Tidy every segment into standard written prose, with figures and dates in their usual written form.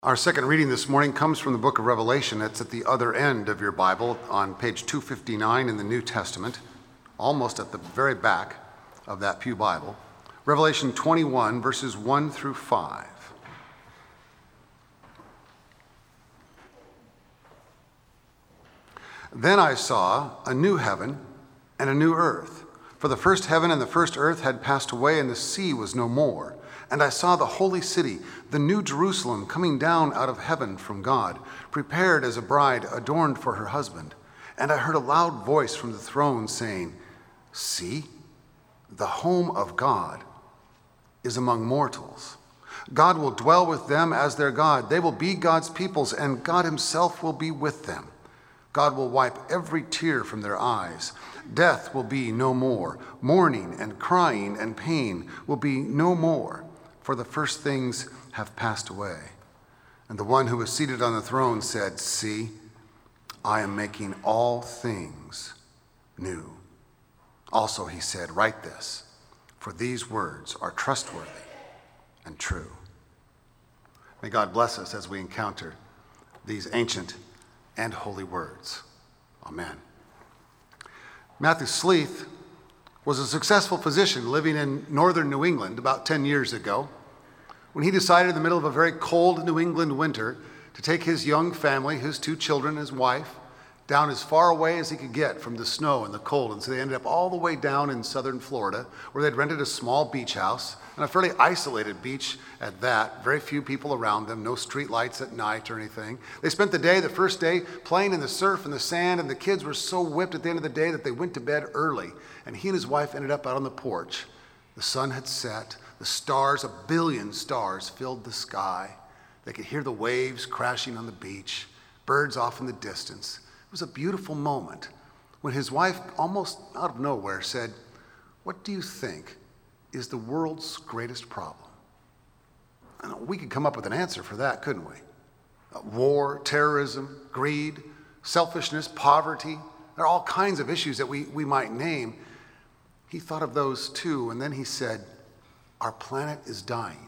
Our second reading this morning comes from the book of Revelation. It's at the other end of your Bible on page 259 in the New Testament, almost at the very back of that pew Bible. Revelation 21, verses 1 through 5. Then I saw a new heaven and a new earth, for the first heaven and the first earth had passed away, and the sea was no more. And I saw the holy city, the new Jerusalem, coming down out of heaven from God, prepared as a bride adorned for her husband. And I heard a loud voice from the throne saying, "See, the home of God is among mortals. God will dwell with them as their God. They will be God's peoples, and God himself will be with them. God will wipe every tear from their eyes. Death will be no more. Mourning and crying and pain will be no more, for the first things have passed away." And the one who was seated on the throne said, "See, I am making all things new." Also he said, "Write this, for these words are trustworthy and true." May God bless us as we encounter these ancient and holy words. Amen. Matthew Sleeth was a successful physician living in northern New England about 10 years ago, when he decided in the middle of a very cold New England winter to take his young family, his 2 children, his wife, down as far away as he could get from the snow and the cold. And so they ended up all the way down in southern Florida, where they'd rented a small beach house, and a fairly isolated beach at that. Very few people around them, no street lights at night or anything. They spent the first day, playing in the surf and the sand, and the kids were so whipped at the end of the day that they went to bed early. And he and his wife ended up out on the porch. The sun had set. The stars, 1 billion stars, filled the sky. They could hear the waves crashing on the beach, birds off in the distance. It was a beautiful moment when his wife, almost out of nowhere, said, "What do you think is the world's greatest problem?" And we could come up with an answer for that, couldn't we? War, terrorism, greed, selfishness, poverty. There are all kinds of issues that we might name. He thought of those too, and then he said, "Our planet is dying."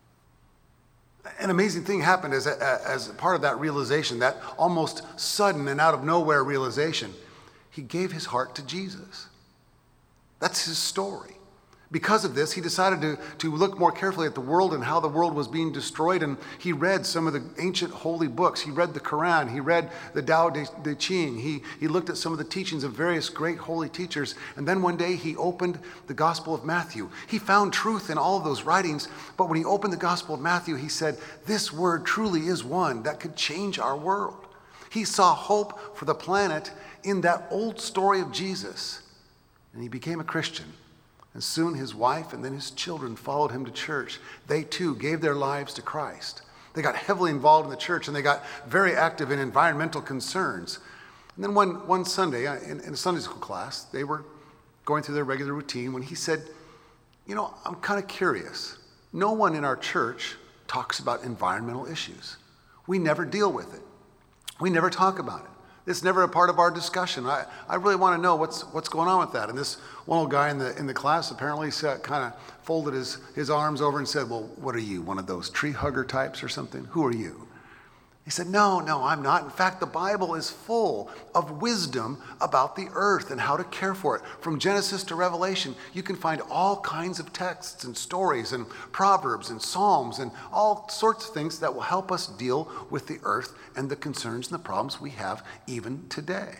An amazing thing happened as part of that realization, that almost sudden and out of nowhere realization. He gave his heart to Jesus. That's his story. Because of this, he decided to look more carefully at the world and how the world was being destroyed, and he read some of the ancient holy books. He read the Quran. He read the Tao Te Ching. He looked at some of the teachings of various great holy teachers, and then one day he opened the Gospel of Matthew. He found truth in all of those writings, but when he opened the Gospel of Matthew, he said, "This word truly is one that could change our world." He saw hope for the planet in that old story of Jesus, and he became a Christian. And soon his wife and then his children followed him to church. They too gave their lives to Christ. They got heavily involved in the church, and they got very active in environmental concerns. And then one Sunday in a Sunday school class, they were going through their regular routine when he said, "I'm kind of curious. No one in our church talks about environmental issues. We never deal with it. We never talk about it. It's never a part of our discussion. I really want to know what's going on with that." And this one old guy in the class apparently kind of folded his arms over and said, "Well, what are you, one of those tree hugger types or something? Who are you?" He said, No, I'm not. In fact, the Bible is full of wisdom about the earth and how to care for it. From Genesis to Revelation, you can find all kinds of texts and stories and proverbs and psalms and all sorts of things that will help us deal with the earth and the concerns and the problems we have even today.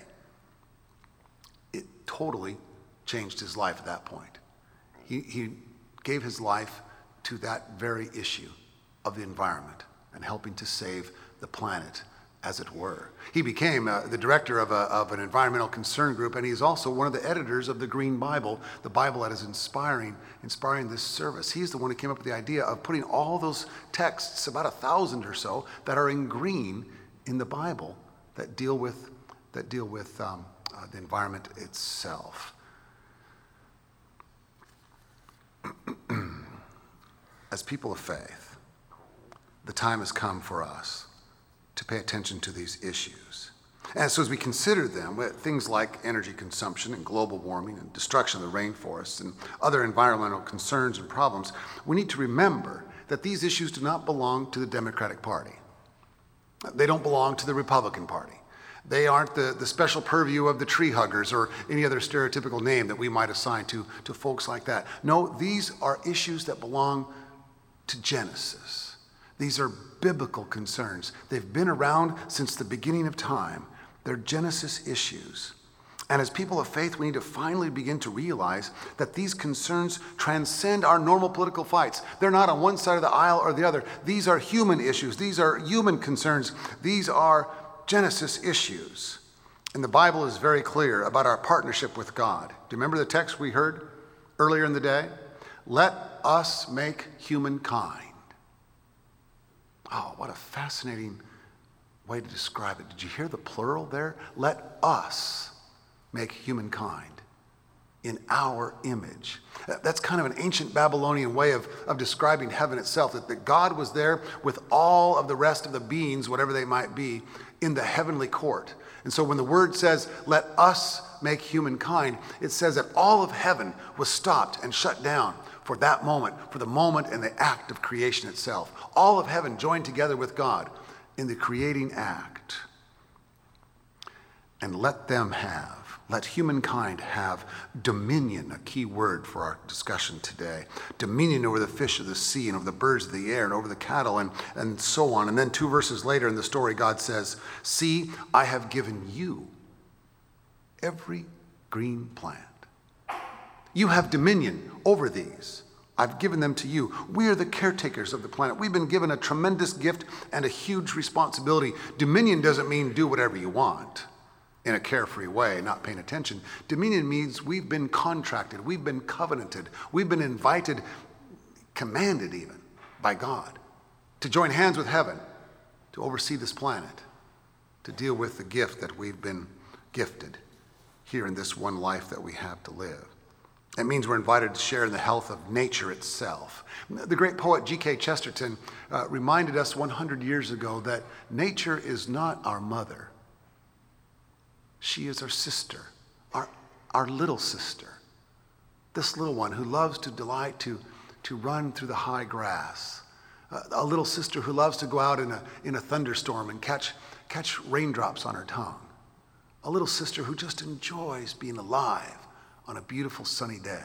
It totally changed his life at that point. He gave his life to that very issue of the environment and helping to save the planet, as it were. He became the director of an environmental concern group, and he's also one of the editors of the Green Bible, the Bible that is inspiring this service. He's the one who came up with the idea of putting all those texts, about 1,000 or so, that are in green in the Bible that deal with the environment itself. As people of faith, the time has come for us to pay attention to these issues. And so as we consider them, things like energy consumption and global warming and destruction of the rainforests and other environmental concerns and problems, we need to remember that these issues do not belong to the Democratic Party. They don't belong to the Republican Party. They aren't the special purview of the tree huggers or any other stereotypical name that we might assign to folks like that. No, these are issues that belong to Genesis. These are biblical concerns. They've been around since the beginning of time. They're Genesis issues. And as people of faith, we need to finally begin to realize that these concerns transcend our normal political fights. They're not on one side of the aisle or the other. These are human issues. These are human concerns. These are Genesis issues. And the Bible is very clear about our partnership with God. Do you remember the text we heard earlier in the day? Let us make humankind. Oh, what a fascinating way to describe it. Did you hear the plural there? Let us make humankind in our image. That's kind of an ancient Babylonian way of describing heaven itself, that God was there with all of the rest of the beings, whatever they might be, in the heavenly court. And so when the word says, let us make humankind, it says that all of heaven was stopped and shut down for that moment, for the moment and the act of creation itself. All of heaven joined together with God in the creating act. And let humankind have dominion, a key word for our discussion today. Dominion over the fish of the sea and over the birds of the air and over the cattle and so on. And then 2 verses later in the story, God says, see, I have given you every green plant. You have dominion over these. I've given them to you. We are the caretakers of the planet. We've been given a tremendous gift and a huge responsibility. Dominion doesn't mean do whatever you want in a carefree way, not paying attention. Dominion means we've been contracted, we've been covenanted, we've been invited, commanded even by God to join hands with heaven, to oversee this planet, to deal with the gift that we've been gifted here in this one life that we have to live. It means we're invited to share in the health of nature itself. The great poet G.K. Chesterton reminded us 100 years ago that nature is not our mother. She is our sister, our little sister. This little one who loves to delight to run through the high grass. A little sister who loves to go out in a thunderstorm and catch raindrops on her tongue. A little sister who just enjoys being alive on a beautiful sunny day.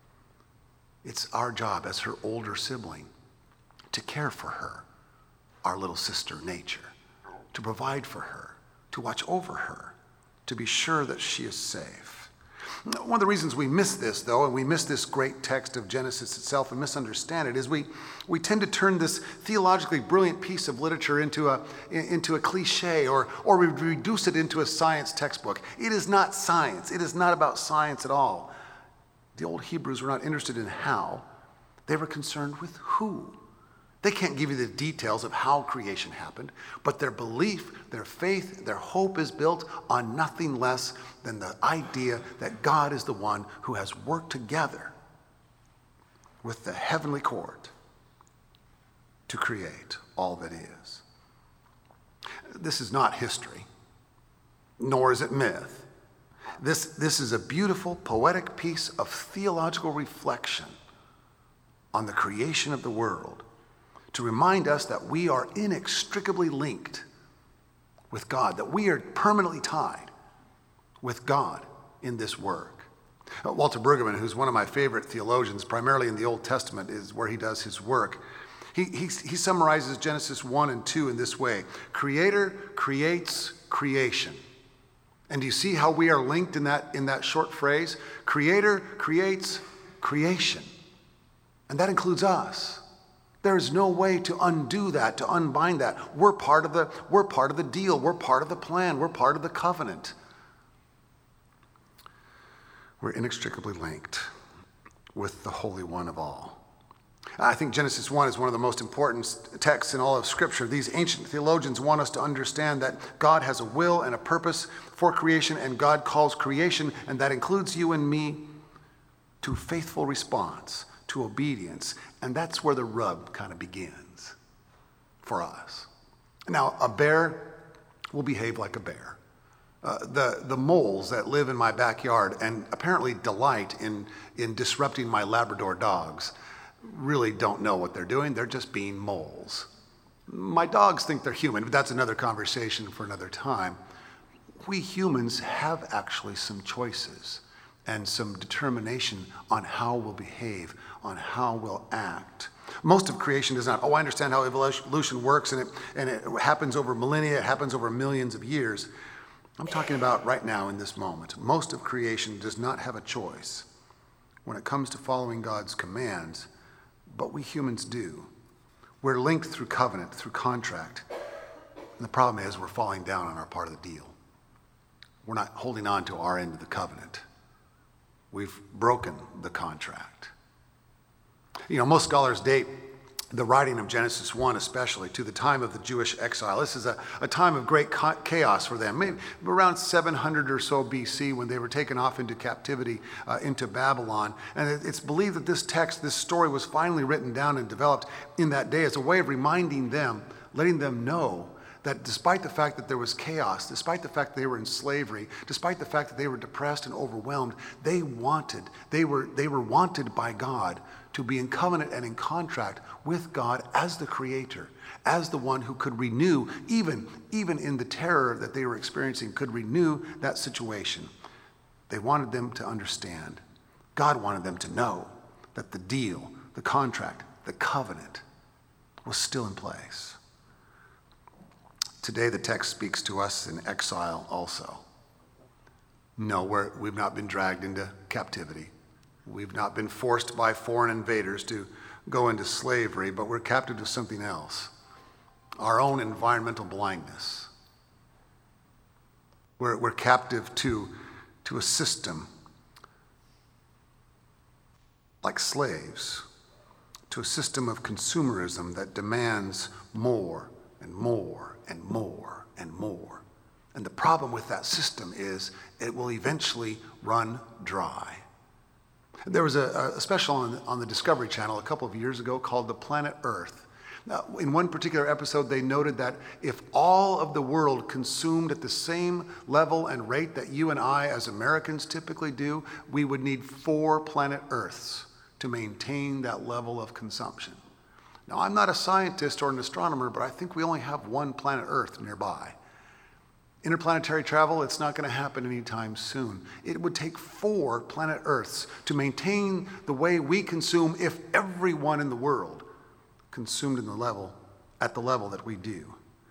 It's our job as her older sibling to care for her, our little sister nature, to provide for her, to watch over her, to be sure that she is safe. One of the reasons we miss this, though, and we miss this great text of Genesis itself and misunderstand it, is we tend to turn this theologically brilliant piece of literature into a cliche, or we reduce it into a science textbook. It is not science. It is not about science at all. The old Hebrews were not interested in how. They were concerned with who. They can't give you the details of how creation happened, but their belief, their faith, their hope is built on nothing less than the idea that God is the one who has worked together with the heavenly court to create all that is. This is not history, nor is it myth. This is a beautiful, poetic piece of theological reflection on the creation of the world, to remind us that we are inextricably linked with God, that we are permanently tied with God in this work. Walter Brueggemann, who's one of my favorite theologians, primarily in the Old Testament, is where he does his work. He summarizes Genesis 1 and 2 in this way: Creator creates creation. And do you see how we are linked in that short phrase? Creator creates creation. And that includes us. There is no way to undo that, to unbind that. We're part of the deal. We're part of the plan. We're part of the covenant. We're inextricably linked with the Holy One of all. I think Genesis 1 is one of the most important texts in all of Scripture. These ancient theologians want us to understand that God has a will and a purpose for creation, and God calls creation, and that includes you and me, to faithful response, to obedience. And that's where the rub kind of begins for us. Now, a bear will behave like a bear. The moles that live in my backyard and apparently delight in disrupting my Labrador dogs really don't know what they're doing. They're just being moles. My dogs think they're human, but that's another conversation for another time. We humans have actually some choices and some determination on how we'll behave, on how we'll act. Most of creation does not. I understand how evolution works, and it happens over millennia, it happens over millions of years. I'm talking about right now in this moment. Most of creation does not have a choice when it comes to following God's commands, but we humans do. We're linked through covenant, through contract. And the problem is we're falling down on our part of the deal. We're not holding on to our end of the covenant. We've broken the contract. Most scholars date the writing of Genesis 1 especially to the time of the Jewish exile. This is a time of great chaos for them, maybe around 700 or so BC when they were taken off into captivity into Babylon. And it's believed that this story was finally written down and developed in that day as a way of reminding them, letting them know that despite the fact that there was chaos, despite the fact that they were in slavery, despite the fact that they were depressed and overwhelmed, they were wanted by God to be in covenant and in contract with God as the creator, as the one who could renew, even in the terror that they were experiencing, could renew that situation. They wanted them to understand. God wanted them to know that the deal, the contract, the covenant was still in place. Today, the text speaks to us in exile also. No, we've not been dragged into captivity. We've not been forced by foreign invaders to go into slavery, but we're captive to something else, our own environmental blindness. We're captive to a system like slaves, to a system of consumerism that demands more and more and more and more. And the problem with that system is it will eventually run dry. There was a special on the Discovery Channel a couple of years ago called The Planet Earth. Now, in one particular episode, they noted that if all of the world consumed at the same level and rate that you and I as Americans typically do, we would need 4 planet Earths to maintain that level of consumption. Now, I'm not a scientist or an astronomer, but I think we only have 1 planet Earth nearby. Interplanetary travel, it's not going to happen anytime soon. It would take 4 planet Earths to maintain the way we consume if everyone in the world consumed at the level that we do.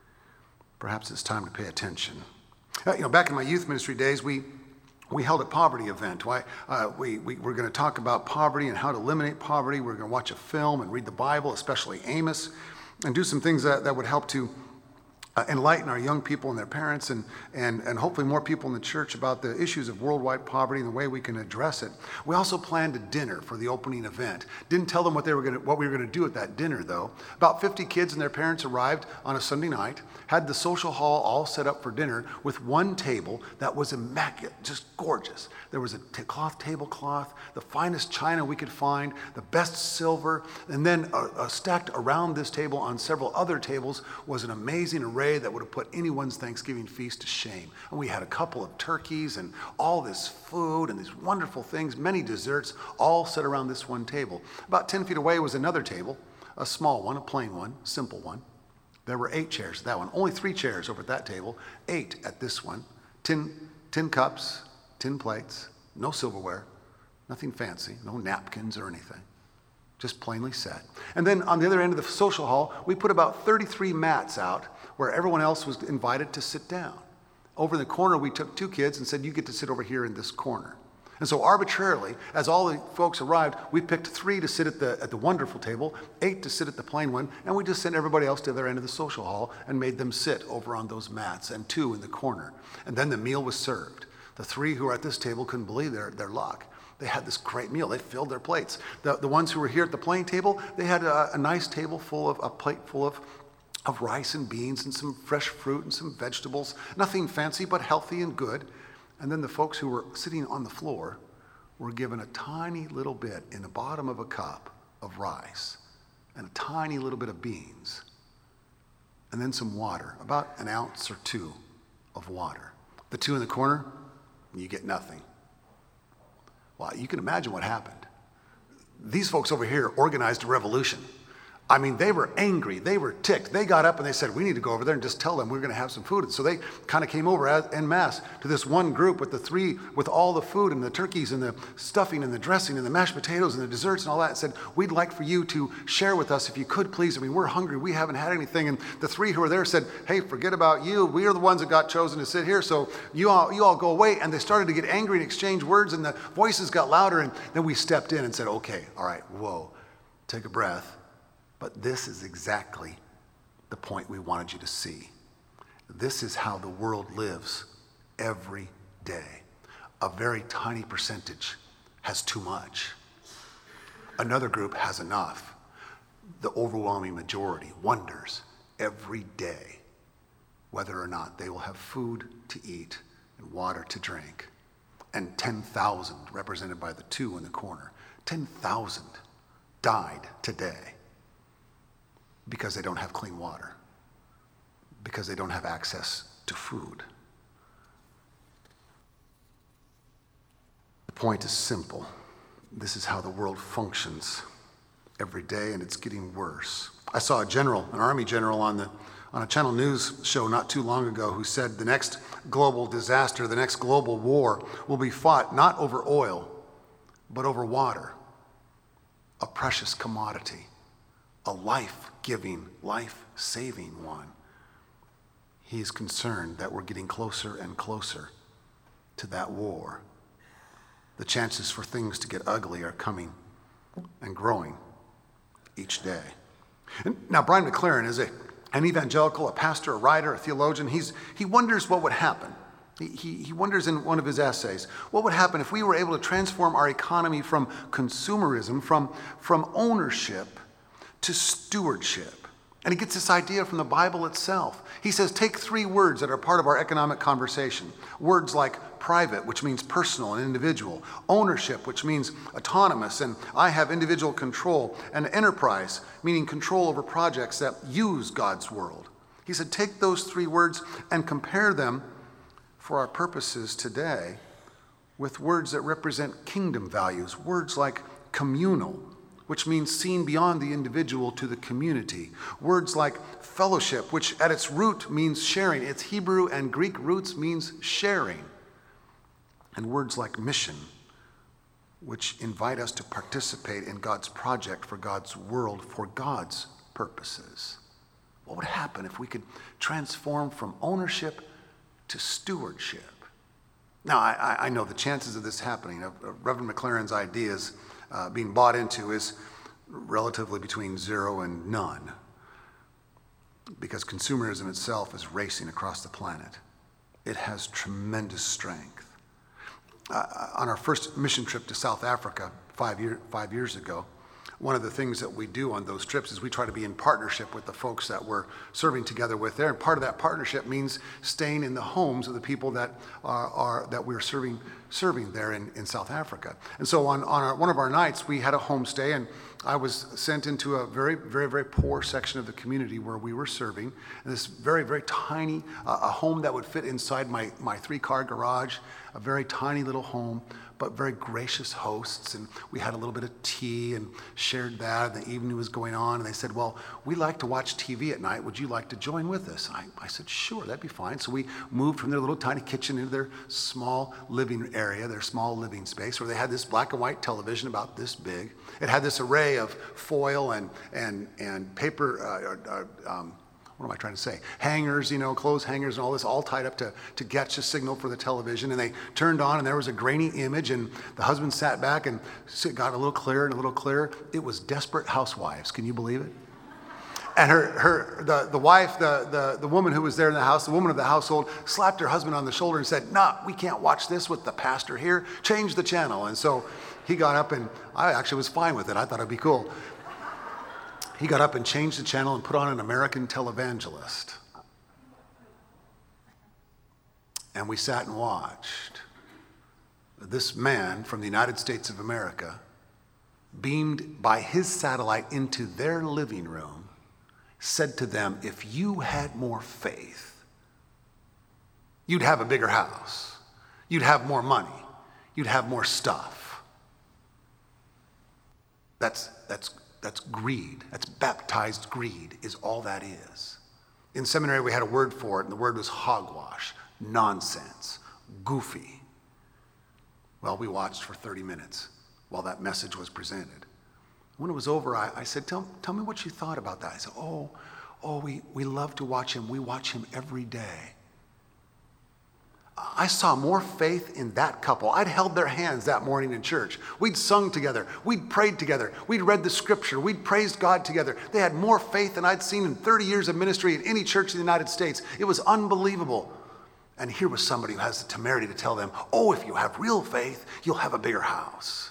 Perhaps it's time to pay attention. Back in my youth ministry days, we held a poverty event. We're going to talk about poverty and how to eliminate poverty. We're going to watch a film and read the Bible, especially Amos, and do some things that would help to enlighten our young people and their parents and hopefully more people in the church about the issues of worldwide poverty and the way we can address it. We also planned a dinner for the opening event. Didn't tell them what we were going to do at that dinner, though. About 50 kids and their parents arrived on a Sunday night, had the social hall all set up for dinner with one table that was immaculate, just gorgeous. There was a tablecloth, the finest china we could find, the best silver, and then stacked around this table on several other tables was an amazing array that would have put anyone's Thanksgiving feast to shame. And we had a couple of turkeys and all this food and these wonderful things, many desserts, all set around this one table. About 10 feet away was another table, a small one, a plain one, simple one. There were 8 chairs at that one. Only 3 chairs over at that table, 8 at this one. 10 cups, 10 plates, no silverware, nothing fancy, no napkins or anything. Just plainly set. And then on the other end of the social hall, we put about 33 mats out where everyone else was invited to sit down. Over in the corner, we took 2 kids and said, you get to sit over here in this corner. And so arbitrarily, as all the folks arrived, we picked 3 to sit at the wonderful table, 8 to sit at the plain one, and we just sent everybody else to their end of the social hall and made them sit over on those mats, and 2 in the corner. And then the meal was served. The 3 who were at this table couldn't believe their luck. They had this great meal. They filled their plates. The ones who were here at the plain table, they had a nice table a plate full of rice and beans and some fresh fruit and some vegetables. Nothing fancy, but healthy and good. And then the folks who were sitting on the floor were given a tiny little bit in the bottom of a cup of rice and a tiny little bit of beans. And then some water, about an ounce or 2 of water. The 2 in the corner, you get nothing. Well, you can imagine what happened. These folks over here organized a revolution. I mean, they were angry. They were ticked. They got up and they said, we need to go over there and just tell them we're going to have some food. And so they kind of came over en masse to this one group with all the food and the turkeys and the stuffing and the dressing and the mashed potatoes and the desserts and all that, and said, we'd like for you to share with us if you could, please. I mean, we're hungry. We haven't had anything. And the three who were there said, hey, forget about you. We are the ones that got chosen to sit here. So you all go away. And they started to get angry and exchange words, and the voices got louder. And then we stepped in and said, okay, all right, whoa, take a breath. But this is exactly the point we wanted you to see. This is how the world lives every day. A very tiny percentage has too much. Another group has enough. The overwhelming majority wonders every day whether or not they will have food to eat and water to drink. And 10,000, represented by the 2 in the corner, 10,000 died today because they don't have clean water, because they don't have access to food. The point is simple. This is how the world functions every day, and it's getting worse. I saw an army general on a Channel News show not too long ago who said the next global disaster, the next global war will be fought not over oil, but over water, a precious commodity, a life-giving, life-saving one. He is concerned that we're getting closer and closer to that war. The chances for things to get ugly are coming and growing each day. And now, Brian McLaren is an evangelical, a pastor, a writer, a theologian. He wonders what would happen. He wonders in one of his essays, what would happen if we were able to transform our economy from consumerism, from ownership to stewardship. And he gets this idea from the Bible itself. He says, take 3 words that are part of our economic conversation. Words like private, which means personal and individual. Ownership, which means autonomous, and I have individual control. And enterprise, meaning control over projects that use God's world. He said, take those 3 words and compare them for our purposes today with words that represent kingdom values. Words like communal, which means seen beyond the individual to the community. Words like fellowship, which at its root means sharing. Its Hebrew and Greek roots means sharing. And words like mission, which invite us to participate in God's project for God's world, for God's purposes. What would happen if we could transform from ownership to stewardship? Now, I know the chances of this happening, of Reverend McLaren's ideas being bought into, is relatively between 0 and none, because consumerism itself is racing across the planet. It has tremendous strength. On our first mission trip to South Africa 5 years ago, one of the things that we do on those trips is we try to be in partnership with the folks that we're serving together with there. And part of that partnership means staying in the homes of the people that we're serving there in South Africa. And so on one of our nights, we had a homestay, and I was sent into a very, very, very poor section of the community where we were serving. And this very, very tiny, a home that would fit inside my 3-car garage, a very tiny little home, but very gracious hosts. And we had a little bit of tea and shared that. And the evening was going on, and they said, well, we like to watch TV at night. Would you like to join with us? I said, sure, that'd be fine. So we moved from their little tiny kitchen into their small living area, their small living space, where they had this black and white television about this big. It had this array of foil and paper, what am I trying to say? Hangers, clothes hangers and all this, all tied up to catch a signal for the television. And they turned on, and there was a grainy image, and the husband sat back and got a little clearer and a little clearer. It was Desperate Housewives. Can you believe it? And the wife, the woman who was there in the house, the woman of the household, slapped her husband on the shoulder and said, "Nah, we can't watch this with the pastor here. Change the channel." And so he got up, and I actually was fine with it. I thought it'd be cool. He got up and changed the channel and put on an American televangelist. And we sat and watched. This man from the United States of America, beamed by his satellite into their living room, said to them, if you had more faith, you'd have a bigger house. You'd have more money. You'd have more stuff. That's That's greed. That's baptized greed is all that is. In seminary, we had a word for it, and the word was hogwash, nonsense, goofy. Well, we watched for 30 minutes while that message was presented. When it was over, I said, tell me what you thought about that. I said, we love to watch him. We watch him every day. I saw more faith in that couple. I'd held their hands that morning in church. We'd sung together. We'd prayed together. We'd read the scripture. We'd praised God together. They had more faith than I'd seen in 30 years of ministry in any church in the United States. It was unbelievable. And here was somebody who has the temerity to tell them, if you have real faith, you'll have a bigger house.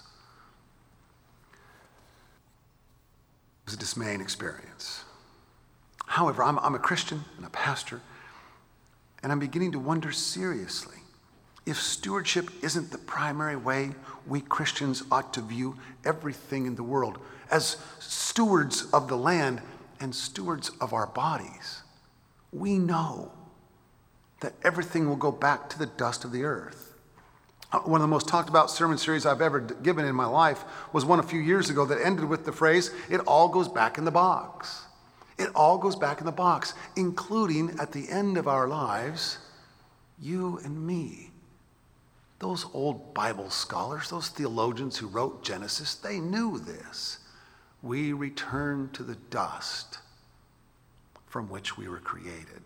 It was a dismaying experience. However, I'm a Christian and a pastor, and I'm beginning to wonder seriously if stewardship isn't the primary way we Christians ought to view everything in the world as stewards of the land and stewards of our bodies. We know that everything will go back to the dust of the earth. One of the most talked about sermon series I've ever given in my life was one a few years ago that ended with the phrase, "It all goes back in the box." It all goes back in the box, including at the end of our lives, you and me. Those old Bible scholars, those theologians who wrote Genesis, they knew this. We return to the dust from which we were created.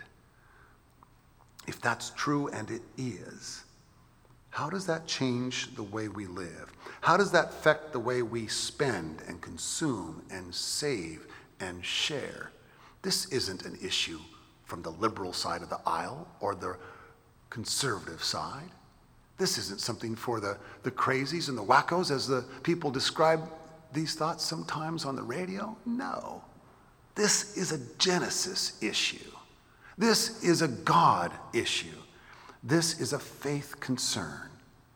If that's true, and it is, how does that change the way we live? How does that affect the way we spend and consume and save and share? This isn't an issue from the liberal side of the aisle or the conservative side. This isn't something for the crazies and the wackos, as the people describe these thoughts sometimes on the radio. No. This is a Genesis issue. This is a God issue. This is a faith concern.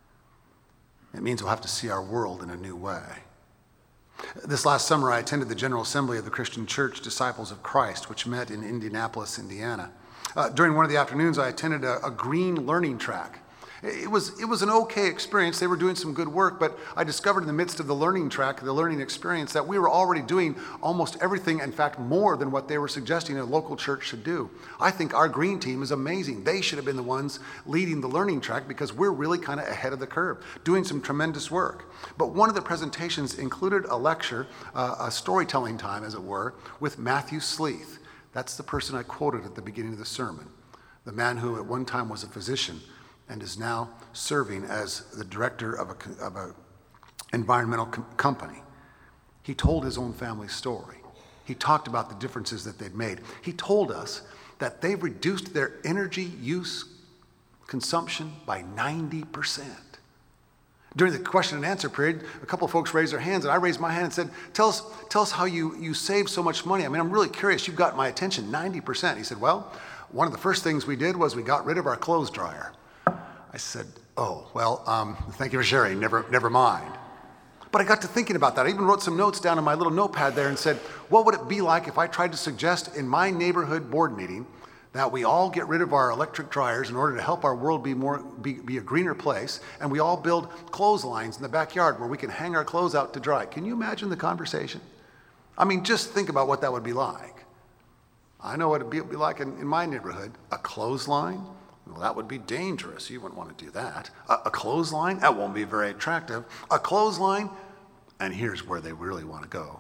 It means we'll have to see our world in a new way. This last summer, I attended the General Assembly of the Christian Church Disciples of Christ, which met in Indianapolis, Indiana. During one of the afternoons, I attended a green learning track. It was an okay experience. They were doing some good work, but I discovered in the midst of the learning track, the learning experience, that we were already doing almost everything, in fact, more than what they were suggesting a local church should do. I think our green team is amazing. They should have been the ones leading the learning track because we're really kind of ahead of the curve, doing some tremendous work. But one of the presentations included a lecture, a storytelling time, as it were, with Matthew Sleeth. That's the person I quoted at the beginning of the sermon, the man who at one time was a physician and is now serving as the director of a environmental company. He told his own family story. He talked about the differences that they'd made. He told us that they've reduced their energy use consumption by 90%. During the question and answer period, a couple of folks raised their hands, and I raised my hand and said, tell us how you save so much money. I mean, I'm really curious. You've got my attention, 90%. He said, well, one of the first things we did was we got rid of our clothes dryer. I said, thank you for sharing, never mind. But I got to thinking about that. I even wrote some notes down on my little notepad there and said, what would it be like if I tried to suggest in my neighborhood board meeting that we all get rid of our electric dryers in order to help our world be a greener place, and we all build clotheslines in the backyard where we can hang our clothes out to dry? Can you imagine the conversation? I mean, just think about what that would be like. I know what it would be like in my neighborhood. A clothesline? Well, that would be dangerous. You wouldn't want to do that. A clothesline? That won't be very attractive. A clothesline? And here's where they really want to go.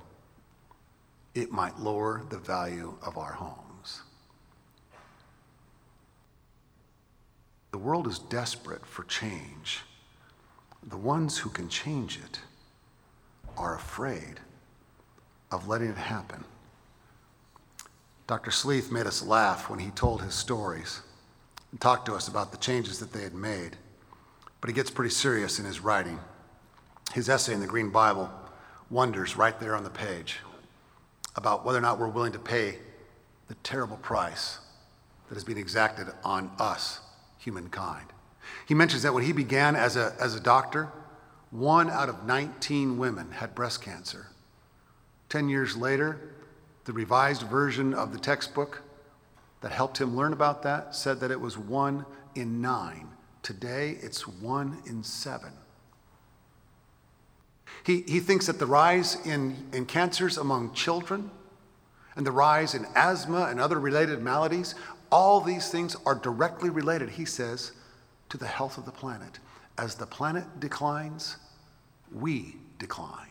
It might lower the value of our homes. The world is desperate for change. The ones who can change it are afraid of letting it happen. Dr. Sleeth made us laugh when he told his stories and talked to us about the changes that they had made. But he gets pretty serious in his writing. His essay in the Green Bible wonders right there on the page about whether or not we're willing to pay the terrible price that has been exacted on us, humankind. He mentions that when he began as a doctor, 1 out of 19 women had breast cancer. 10 years later, the revised version of the textbook that helped him learn about that said that it was 1 in 9. Today, it's 1 in 7. He thinks that the rise in cancers among children and the rise in asthma and other related maladies, all these things are directly related, he says, to the health of the planet. As the planet declines, we decline.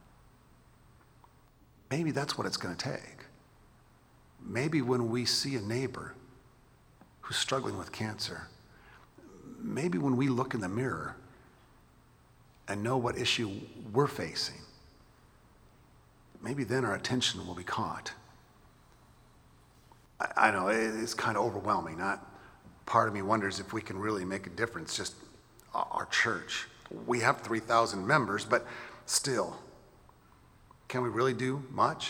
Maybe that's what it's going to take. Maybe when we see a neighbor who's struggling with cancer, maybe when we look in the mirror and know what issue we're facing, maybe then our attention will be caught. I know it's kind of overwhelming. Part of me wonders if we can really make a difference, just our church. We have 3,000 members, but still, can we really do much?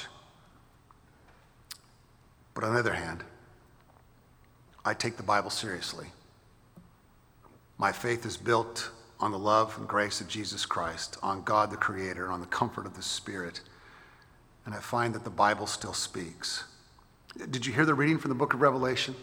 But on the other hand, I take the Bible seriously. My faith is built on the love and grace of Jesus Christ, on God the Creator, on the comfort of the Spirit. And I find that the Bible still speaks. Did you hear the reading from the book of Revelation?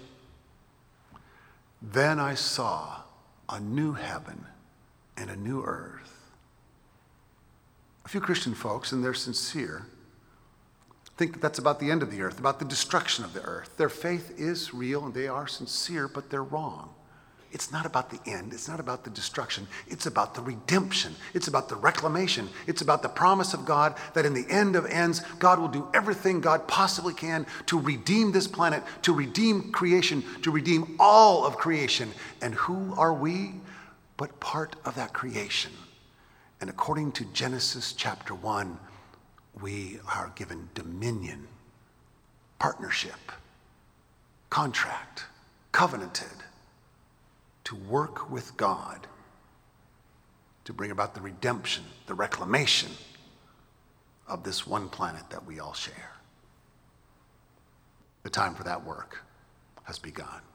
Then I saw a new heaven and a new earth. A few Christian folks, and they're sincere, think that that's about the end of the earth, about the destruction of the earth. Their faith is real and they are sincere, but they're wrong. It's not about the end. It's not about the destruction. It's about the redemption. It's about the reclamation. It's about the promise of God that in the end of ends, God will do everything God possibly can to redeem this planet, to redeem creation, to redeem all of creation. And who are we but part of that creation? And according to Genesis chapter 1, we are given dominion, partnership, contract, covenanted, to work with God to bring about the redemption, the reclamation of this one planet that we all share. The time for that work has begun.